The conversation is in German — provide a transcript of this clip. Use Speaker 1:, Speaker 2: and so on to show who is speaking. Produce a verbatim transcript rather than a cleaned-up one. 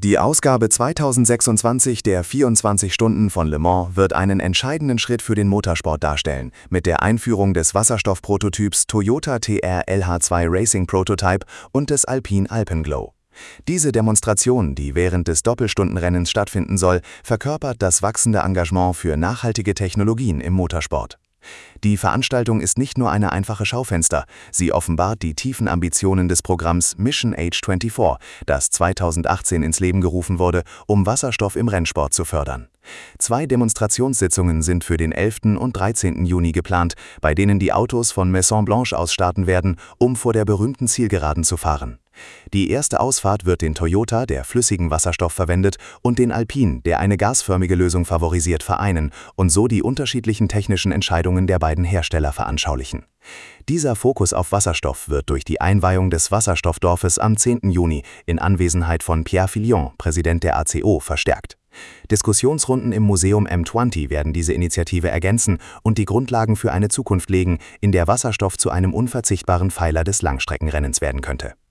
Speaker 1: Die Ausgabe zweitausendsechsundzwanzig der vierundzwanzig Stunden von Le Mans wird einen entscheidenden Schritt für den Motorsport darstellen, mit der Einführung des Wasserstoffprototyps Toyota T R L H zwei Racing Prototype und des Alpine Alpenglow. Diese Demonstration, die während des Doppelstundenrennens stattfinden soll, verkörpert das wachsende Engagement für nachhaltige Technologien im Motorsport. Die Veranstaltung ist nicht nur eine einfache Schaufenster, sie offenbart die tiefen Ambitionen des Programms Mission Age vierundzwanzig, das zweitausendachtzehn ins Leben gerufen wurde, um Wasserstoff im Rennsport zu fördern. Zwei Demonstrationssitzungen sind für den elften und dreizehnten Juni geplant, bei denen die Autos von Maison Blanche aus starten werden, um vor der berühmten Zielgeraden zu fahren. Die erste Ausfahrt wird den Toyota, der flüssigen Wasserstoff verwendet, und den Alpine, der eine gasförmige Lösung favorisiert, vereinen und so die unterschiedlichen technischen Entscheidungen der beiden Hersteller veranschaulichen. Dieser Fokus auf Wasserstoff wird durch die Einweihung des Wasserstoffdorfes am zehnten Juni in Anwesenheit von Pierre Fillon, Präsident der A C O, verstärkt. Diskussionsrunden im Museum M zwanzig werden diese Initiative ergänzen und die Grundlagen für eine Zukunft legen, in der Wasserstoff zu einem unverzichtbaren Pfeiler des Langstreckenrennens werden könnte.